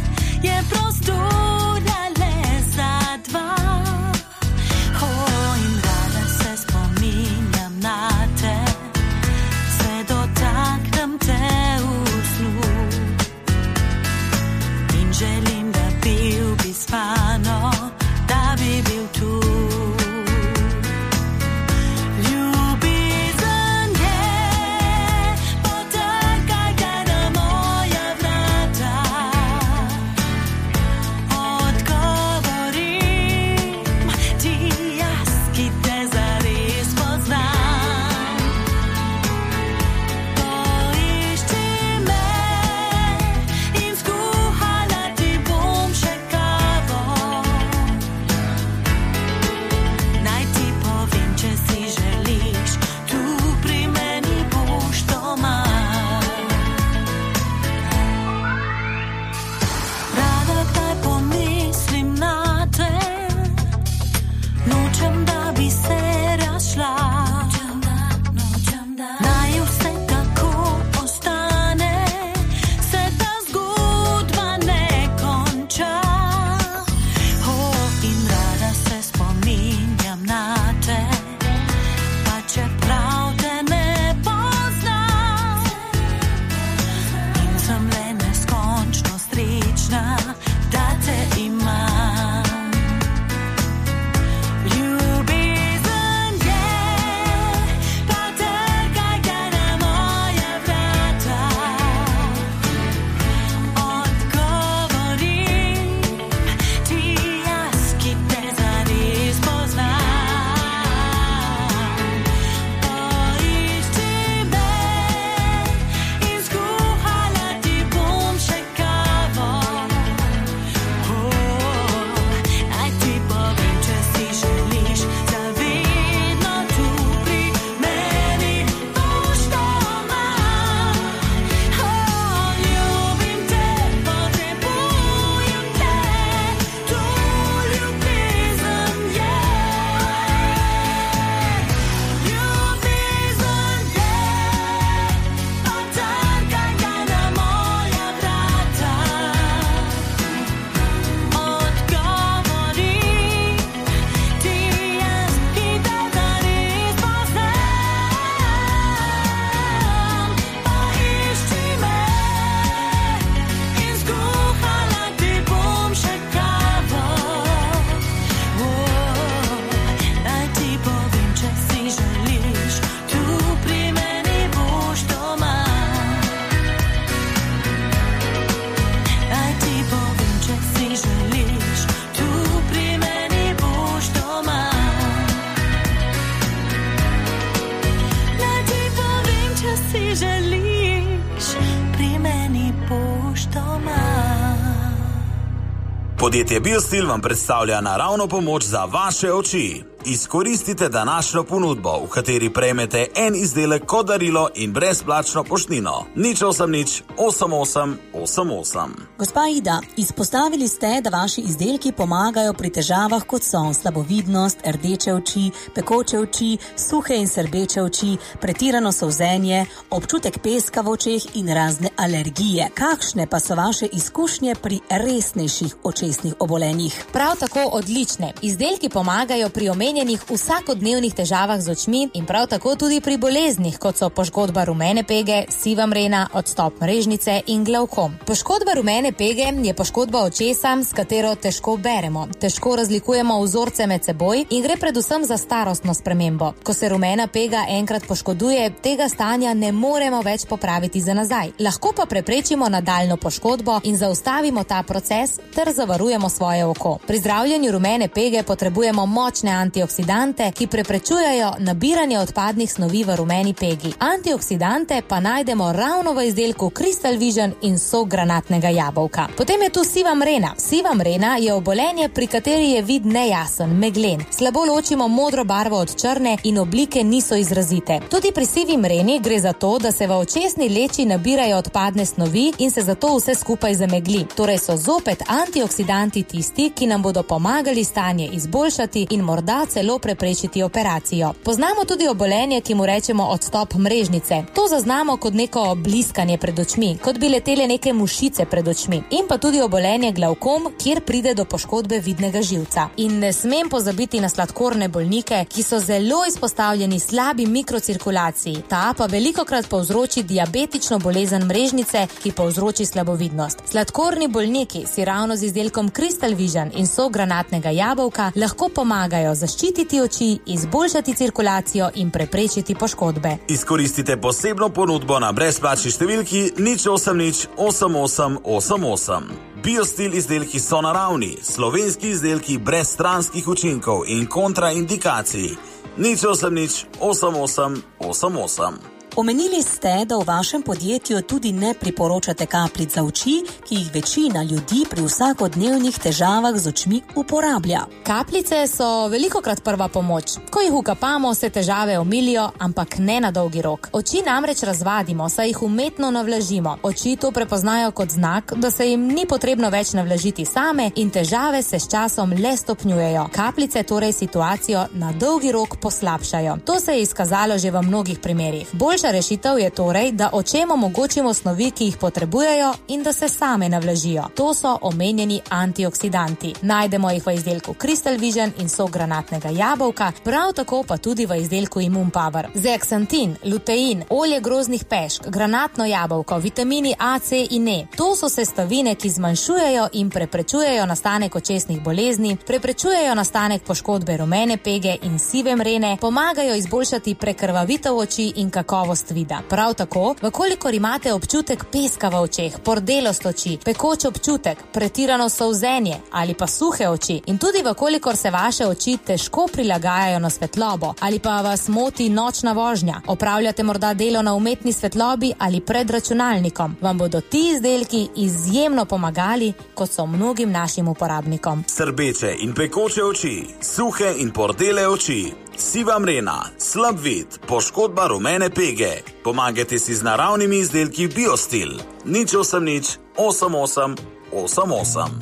Podjetje Biostil vam predstavlja naravno pomoč za vaše oči. Izkoristite današnjo ponudbo, v kateri prejmete en izdelek kot darilo in brezplačno poštnino. Nič osem nič osem osem osem osem. Gospa Ida, izpostavili ste, da vaši izdelki pomagajo pri težavah, kot so slabovidnost, rdeče oči, pekoče oči, suhe in srbeče oči, pretirano solzenje, občutek peska v očeh in razne alergije. Kakšne pa so vaše izkušnje pri resnejših očesnih obolenjih? Prav tako odlične. Izdelki pomagajo pri omenjenih vsakodnevnih težavah z očmi in prav tako tudi pri boleznih, kot so poškodba rumene pege, siva mrena, odstop mrežnice in glavkom. Poškodba rumene pege je poškodba očesa, s katero težko beremo, težko razlikujemo vzorce med seboj in gre predvsem za starostno spremembo. Ko se rumena pega enkrat poškoduje, tega stanja ne moremo več popraviti za nazaj. Lahko pa preprečimo nadaljno poškodbo in zaustavimo ta proces ter zavarujemo svoje oko. Pri zdravljenju rumene pege potrebujemo močne antioksidante, ki preprečujejo nabiranje odpadnih snovi v rumeni pegi. Antioksidante pa najdemo ravno v izdelku Crystal Vision in sok granatnega jabolka. Potem je tu siva mrena. Siva mrena je obolenje, pri kateri je vid nejasen, meglen. Slabo ločimo modro barvo od črne in oblike niso izrazite. Tudi pri sivi mreni gre za to, da se v očesni leči nabirajo odpadne snovi in se zato vse skupaj zamegli. Torej so zopet antioksidanti tisti, ki nam bodo pomagali stanje izboljšati in morda celo preprečiti operacijo. Poznamo tudi obolenje, ki mu rečemo odstop mrežnice. To zaznamo kot neko bliskanje pred očmi, kot bi letele neke mušice pred očmi. In pa tudi obolenje glavkom, kjer pride do poškodbe vidnega živca. In ne smem pozabiti na sladkorne bolnike, ki so zelo izpostavljeni slabi mikrocirkulaciji. Ta pa velikokrat povzroči diabetično bolezen mrežnice, ki povzroči slabovidnost. Sladkorni bolniki si ravno z izdelkom Crystal Vision in sok granatnega jabolka lahko pomagajo zaščititi oči, izboljšati cirkulacijo in preprečiti poškodbe. Izkoristite posebno ponudbo na brezplačni številki nič osem nič osem osem osem osem. Biostil izdelki so naravni, slovenski izdelki brez stranskih učinkov in kontraindikacij. nič osem nič osem osem osem osem. Omenili ste, da v vašem podjetju tudi ne priporočate kaplic za oči, ki jih večina ljudi pri vsakodnevnih težavah z očmi uporablja. Kapljice so velikokrat prva pomoč. Ko jih ukapamo, se težave omilijo, ampak ne na dolgi rok. Oči namreč razvadimo, saj jih umetno navlažimo. Oči to prepoznajo kot znak, da se jim ni potrebno več navlažiti same in težave se s časom le stopnjujejo. Kapljice torej situacijo na dolgi rok poslabšajo. To se je izkazalo že v mnogih primerih. Boljša rešitev je torej, da očem omogočimo snovi, ki jih potrebujejo in da se same navlažijo. To so omenjeni antioksidanti. Najdemo jih v izdelku Crystal Vision in sok granatnega jabolka, prav tako pa tudi v izdelku Immune Power. Zeaksantin, lutein, olje groznih pešk, granatno jabolko, vitamini A, C in E. To so sestavine, ki zmanjšujejo in preprečujejo nastanek očesnih bolezni, preprečujejo nastanek poškodbe rumene pege in sive mrene, pomagajo izboljšati prekrvavitev oči in kakovost vida. Prav tako, vkolikor imate občutek peska v očeh, pordelost oči, pekoč občutek, pretirano solzenje ali pa suhe oči in tudi vkolikor se vaše oči težko prilagajajo na svetlobo ali pa vas moti nočna vožnja, opravljate morda delo na umetni svetlobi ali pred računalnikom, vam bodo ti izdelki izjemno pomagali, kot so mnogim našim uporabnikom. Srbeče in pekoče oči, suhe in pordele oči, siva mrena, slab vid, poškodba rumene pege. Pomagajte si z naravnimi izdelki Biostil. nič osem nič osem osem osem osem.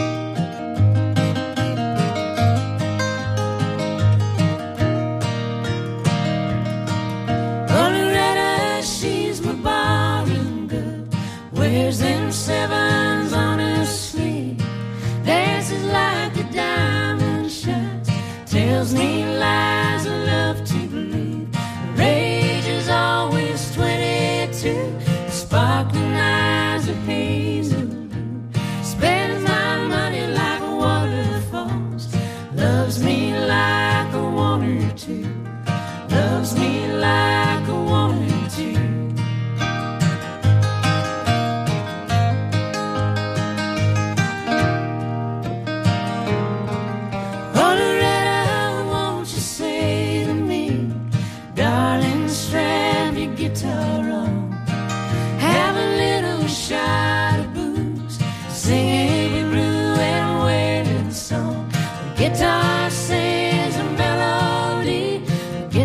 Wears them sevens on his sleeve, dances like a diamond shines, tells me lies I love to believe. Her age is always twenty-two, sparkling eyes of hazel blue, spends my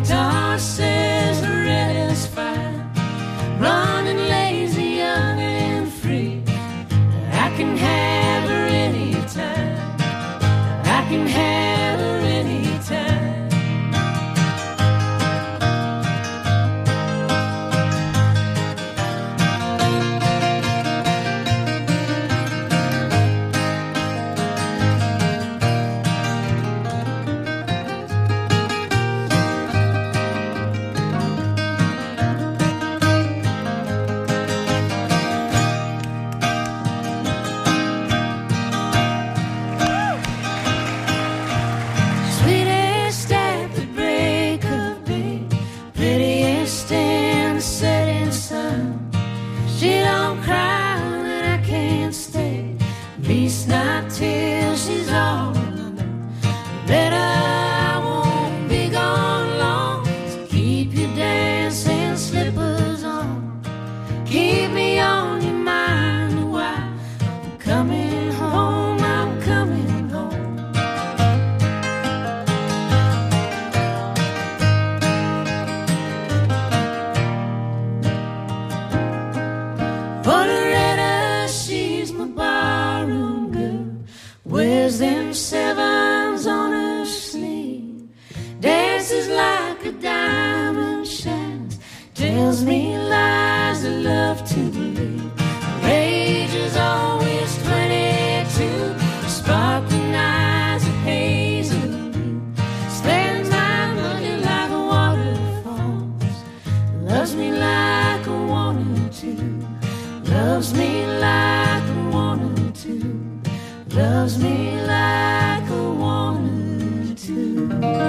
guitar says red is fine, blonde and lazy, young and free. I can have her anytime. I can have her anytime. Sweetest at the break of day, prettiest in the setting sun. She don't cry when I can't stay, at least not till she's all alone. Better I won't be gone long, so keep your dancing slippers on. Keep me on your mind a while. I'm coming home, I'm coming home. Loretta, she's my barroom girl, wears them sevens on her sleeve, dances like a diamond shines, tells me lies I love to believe. Her age is always twenty-two, her sparkling eyes are hazel blue, spends my money like a waterfalls, loves me like I wanted to. Loves me like I wanted to. Loves me like I wanted to.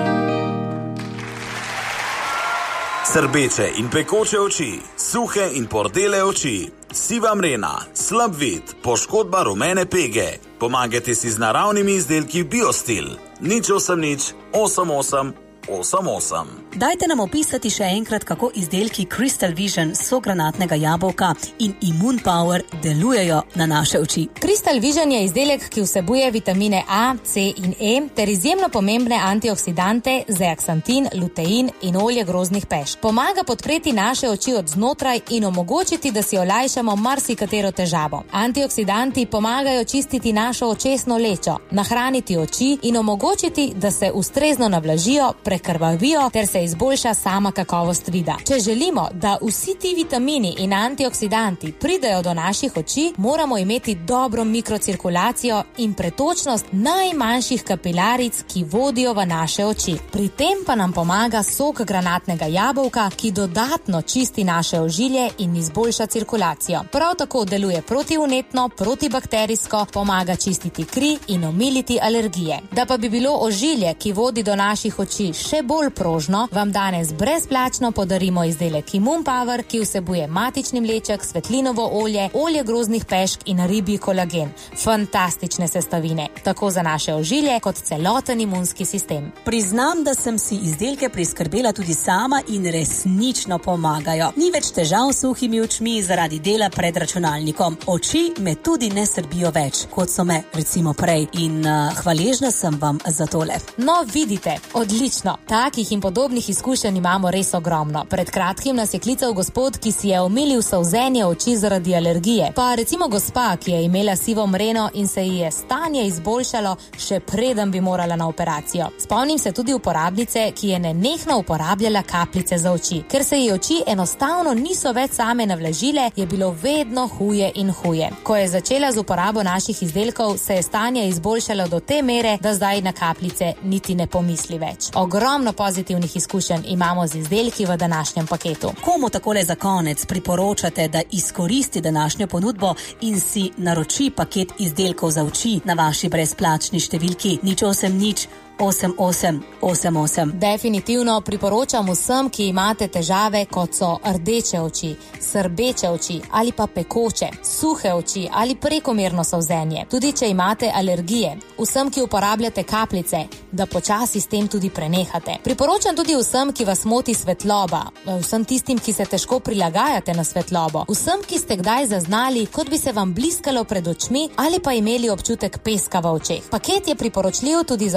Srbeče in pekoče oči, suhe in pordele oči, siva mrena, slab vid, poškodba rumene pege. Pomagajte si z naravnimi izdelki Biostil. Nič osem nič, osem osem, osem osem. Dajte nam opisati še enkrat, kako izdelki Crystal Vision sogranatnega jabolka in Immune Power delujejo na naše oči. Crystal Vision je izdelek, ki vsebuje vitamine A, C in E ter izjemno pomembne antioksidante zeaksantin, lutein in olje grozdnih pešk. Pomaga podpreti naše oči od znotraj in omogočiti, da si olajšamo marsikatero težavo. Antioksidanti pomagajo čistiti našo očesno lečo, nahraniti oči in omogočiti, da se ustrezno navlažijo, prekrvavijo ter se izboljša sama kakovost vida. Če želimo, da vsi ti vitamini in antioksidanti pridejo do naših oči, moramo imeti dobro mikrocirkulacijo in pretočnost najmanjših kapilaric, ki vodijo v naše oči. Pri tem pa nam pomaga sok granatnega jabolka, ki dodatno čisti naše ožilje in izboljša cirkulacijo. Prav tako deluje protivnetno, protibakterijsko, pomaga čistiti kri in omiliti alergije. Da pa bi bilo ožilje, ki vodi do naših oči, še bolj prožno, vam danes brezplačno podarimo izdelek Immune Power, ki vsebuje matični mleček, svetlinovo olje, olje grozdnih pešk in ribji kolagen. Fantastične sestavine, tako za naše ožilje kot celoten imunski sistem. Priznam, da sem si izdelke priskrbela tudi sama in resnično pomagajo. Ni več težav s suhimi očmi zaradi dela pred računalnikom. Oči me tudi ne srbijo več, kot so me recimo prej, in uh, hvaležna sem vam za tole. No, vidite, odlično. Takih in podobnih izkušenj imamo res ogromno. Pred kratkim nas je klical gospod, ki si je omilil solzenje oči zaradi alergije. Pa recimo gospa, ki je imela sivo mreno in se ji je stanje izboljšalo, še preden bi morala na operacijo. Spomnim se tudi uporabnice, ki je nenehno uporabljala kapljice za oči. Ker se ji oči enostavno niso več same navlažile, je bilo vedno huje in huje. Ko je začela z uporabo naših izdelkov, se je stanje izboljšalo do te mere, da zdaj na kapljice niti ne pomisli več. Ogromno pozitivnih izkušenj imamo z izdelki v današnjem paketu. Komu takole za konec priporočate, da izkoristi današnjo ponudbo in si naroči paket izdelkov za oči na vaši brezplačni številki nič osem nič osem osem osem osem. Definitivno priporočam vsem, ki imate težave, kot so rdeče oči, srbeče oči ali pa pekoče, suhe oči ali prekomerno solzenje. Tudi če imate alergije, vsem, ki uporabljate kapljice, da počasi s tem tudi prenehate. Priporočam tudi vsem, ki vas moti svetloba, vsem tistim, ki se težko prilagajate na svetlobo, vsem, ki ste kdaj zaznali, kot bi se vam bliskalo pred očmi ali pa imeli občutek peska v očeh. Paket je priporočljiv tudi za vse, ki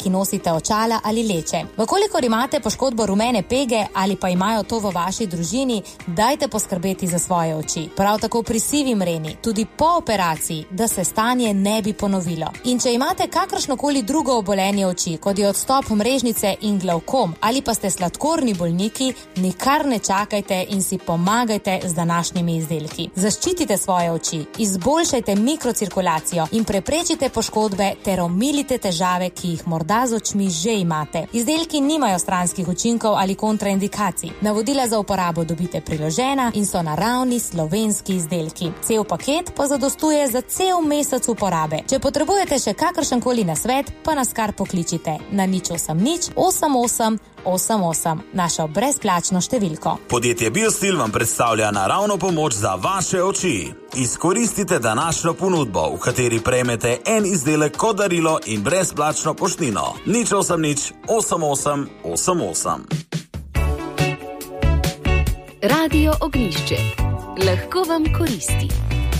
ki nosite očala ali leče. Vkolikor imate poškodbo rumene pege ali pa imajo to v vaši družini, dajte poskrbeti za svoje oči. Prav tako pri sivi mreni, tudi po operaciji, da se stanje ne bi ponovilo. In če imate kakršnokoli drugo obolenje oči, kot je odstop mrežnice in glavkom, ali pa ste sladkorni bolniki, nikar ne čakajte in si pomagajte z današnjimi izdelki. Zaščitite svoje oči, izboljšajte mikrocirkulacijo in preprečite poškodbe ter omilite težave, ki jih morda z očmi že imate. Izdelki nimajo stranskih učinkov ali kontraindikacij. Navodila za uporabo dobite priložena in so naravni slovenski izdelki. Cel paket pa zadostuje za cel mesec uporabe. Če potrebujete še kakršenkoli nasvet, pa nas kar pokličite na nič osem nič osem osem osem osem, našo brezplačno številko. Podjetje Biostil vam predstavlja naravno pomoč za vaše oči. Izkoristite današnjo ponudbo, v kateri prejmete en izdelek kot darilo in brezplačno poštnino. nič osem nič osem osem osem osem. Radio Ognjišče. Lahko vam koristi.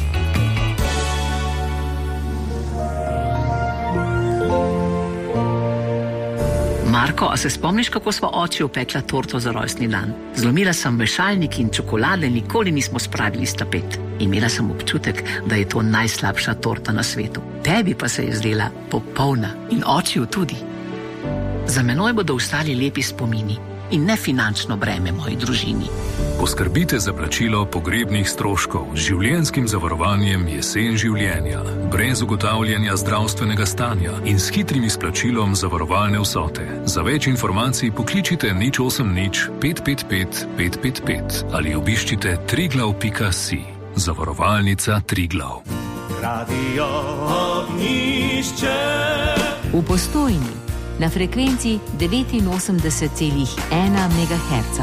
Marko, a se spomniš, kako sva oči opekla torto za rojstni dan? Zlomila sem mešalnik in čokolade nikoli nismo spravili s tapet. Imela sem občutek, da je to najslabša torta na svetu. Tebi pa se je zdela popolna in očiju tudi. Za menoj bodo ostali lepi spomini in ne finančno breme moji družini. Poskrbite za plačilo pogrebnih stroškov z življenjskim zavarovanjem Jesen življenja, brez ugotavljanja zdravstvenega stanja in s hitrim izplačilom zavarovalne vsote. Za več informacij pokličite nič osem nič pet pet pet pet pet pet ali obiščite triglav pika si. Zavarovalnica Triglav. Radio Ognjišče. V Postojni na frekvenci devetinosemdeset celih ena megaherca.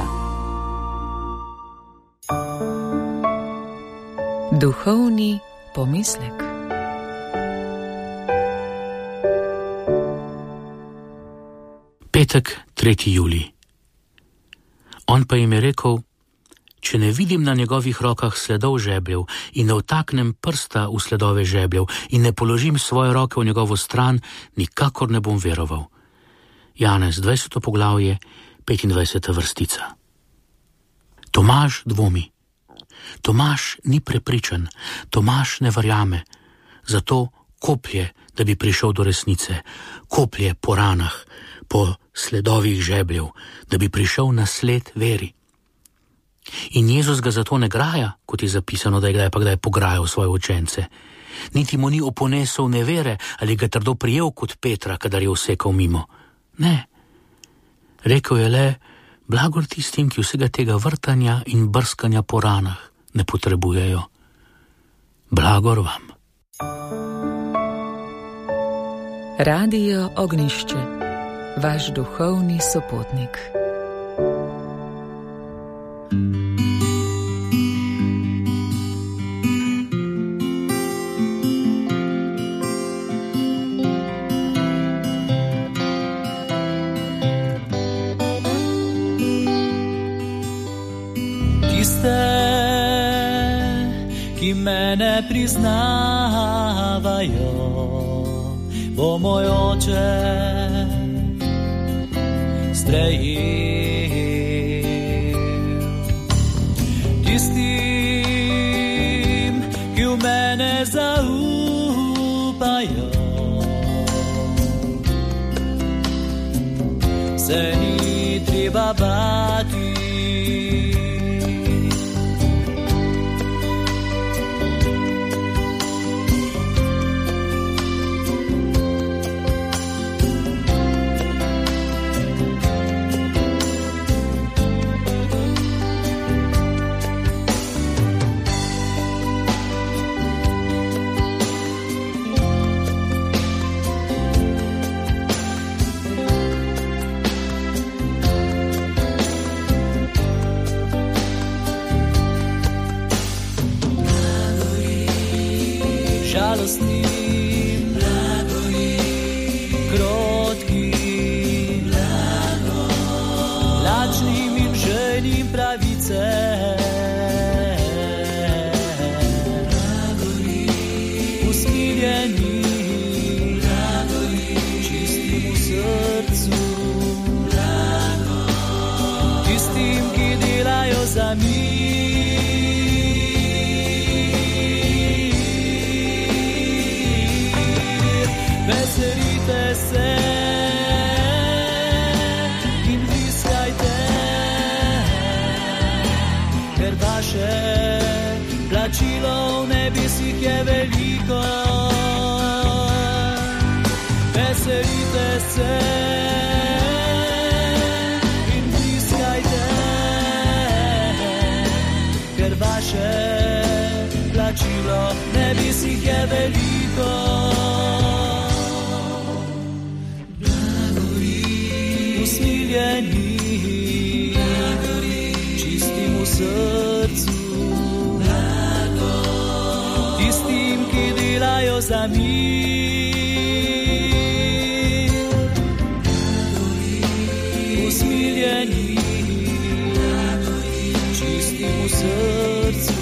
Duhovni pomislek. Petek, tretji julij. On pa jim je rekel: če ne vidim na njegovih rokah sledov žebljev in ne vtaknem prsta v sledove žebljev in ne položim svoje roke v njegovo stran, nikakor ne bom veroval. Janez, dvajseto poglavje, petindvajseta vrstica. Tomaž dvomi. Tomaž ni prepričan, Tomaž ne verjame, zato koplje, da bi prišel do resnice, koplje po ranah, po sledovih žebljev, da bi prišel na sled veri. In Jezus ga zato ne graja, kot je zapisano, da je kdaj pa kdaj pograjal svoje učence. Niti mu ni oponesel nevere ali ga trdo prijel kot Petra, kadar je usekal mimo. Ne. Rekel je le: blagor tistim, ki vsega tega vrtanja in brskanja po ranah ne potrebujejo. Blagor vam. Radio Ognjišče, vaš duhovni sopotnik. Ki mene priznavajo, bo moj oče sprejel. Tistim, ki v mene zaupajo, se ni treba bati. Žalostnim, krotkim, lačnim in željnim pravice. Usmiljenim, čistim v srcu. vaše plačilo v nebesih je veliko. Veselite se in bliskajte, ker vaše plačilo v nebesih je veliko. Usmiljeni, čistim v srcu, tistim, ki delajo za mir. Usmiljeni, čistim v srcu,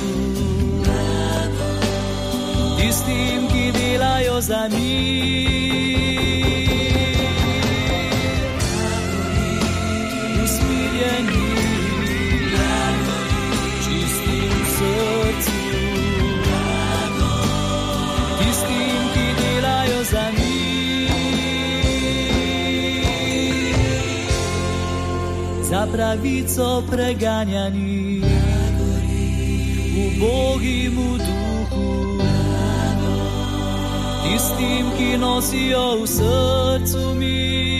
tistim, ki delajo za mir. Za pravico preganjani v Bogim duhu, tistim, ki nosijo v srcu mir.